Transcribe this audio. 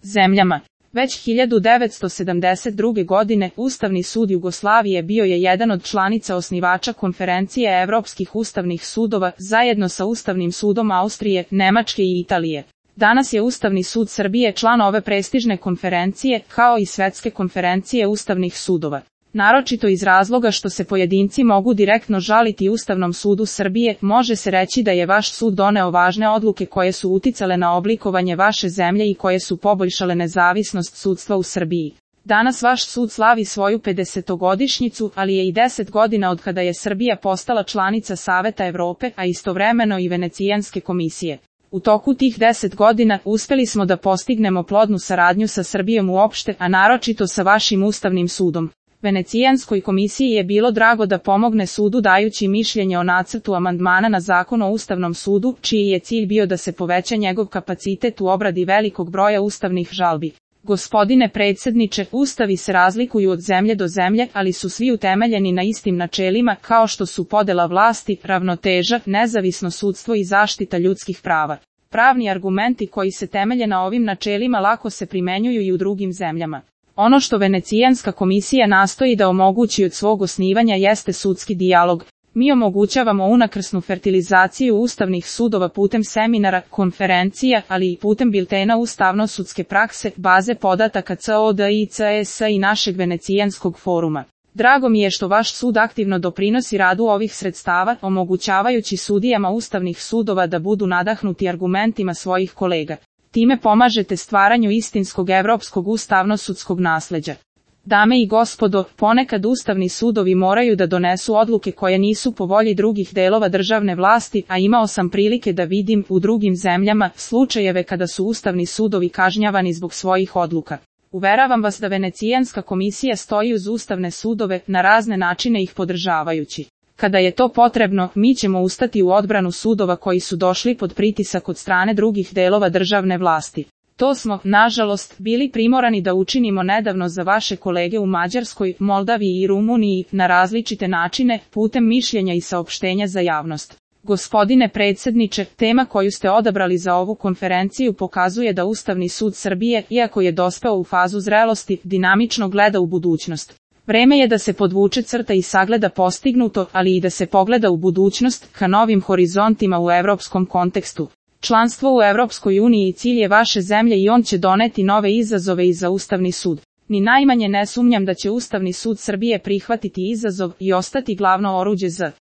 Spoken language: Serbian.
zemljama. Već 1972. godine Ustavni sud Jugoslavije bio je jedan od članica osnivača Konferencije Evropskih ustavnih sudova zajedno sa Ustavnim sudom Austrije, Nemačke i Italije. Danas je Ustavni sud Srbije član ove prestižne konferencije, kao i Svetske konferencije ustavnih sudova. Naročito iz razloga što se pojedinci mogu direktno žaliti Ustavnom sudu Srbije, može se reći da je vaš sud doneo važne odluke koje su uticale na oblikovanje vaše zemlje i koje su poboljšale nezavisnost sudstva u Srbiji. Danas vaš sud slavi svoju 50-godišnjicu, ali je i 10 godina od kada je Srbija postala članica Saveta Evrope, a istovremeno i Venecijanske komisije. U toku tih 10 godina uspeli smo da postignemo plodnu saradnju sa Srbijom uopšte, a naročito sa vašim Ustavnim sudom. Venecijanskoj komisiji je bilo drago da pomogne sudu dajući mišljenje o nacrtu amandmana na Zakon o Ustavnom sudu, čiji je cilj bio da se poveća njegov kapacitet u obradi velikog broja ustavnih žalbi. Gospodine predsjedniče, ustavi se razlikuju od zemlje do zemlje, ali su svi utemeljeni na istim načelima, kao što su podela vlasti, ravnoteža, nezavisno sudstvo i zaštita ljudskih prava. Pravni argumenti koji se temelje na ovim načelima lako se primenjuju i u drugim zemljama. Ono što Venecijanska komisija nastoji da omogući od svog osnivanja jeste sudski dijalog. Mi omogućavamo unakrsnu fertilizaciju ustavnih sudova putem seminara, konferencija, ali i putem biltena ustavno-sudske prakse, baze podataka COD i CS i našeg Venecijanskog foruma. Drago mi je što vaš sud aktivno doprinosi radu ovih sredstava, omogućavajući sudijama ustavnih sudova da budu nadahnuti argumentima svojih kolega. Time pomažete stvaranju istinskog evropskog ustavno-sudskog nasleđa. Dame i gospodo, ponekad ustavni sudovi moraju da donesu odluke koje nisu po volji drugih delova državne vlasti, a imao sam prilike da vidim u drugim zemljama slučajeve kada su ustavni sudovi kažnjavani zbog svojih odluka. Uveravam vas da Venecijanska komisija stoji uz ustavne sudove, na razne načine ih podržavajući. Kada je to potrebno, mi ćemo ustati u odbranu sudova koji su došli pod pritisak od strane drugih delova državne vlasti. To smo, nažalost, bili primorani da učinimo nedavno za vaše kolege u Mađarskoj, Moldaviji i Rumuniji, na različite načine, putem mišljenja i saopštenja za javnost. Gospodine predsjedniče, tema koju ste odabrali za ovu konferenciju pokazuje da Ustavni sud Srbije, iako je dospeo u fazu zrelosti, dinamično gleda u budućnost. Vreme je da se podvuče crta i sagleda postignuto, ali i da se pogleda u budućnost, ka novim horizontima u evropskom kontekstu. Članstvo u Evropskoj uniji cilj je vaše zemlje i on će doneti nove izazove i za Ustavni sud. Ni najmanje ne sumnjam da će Ustavni sud Srbije prihvatiti izazov i ostati glavno oruđe za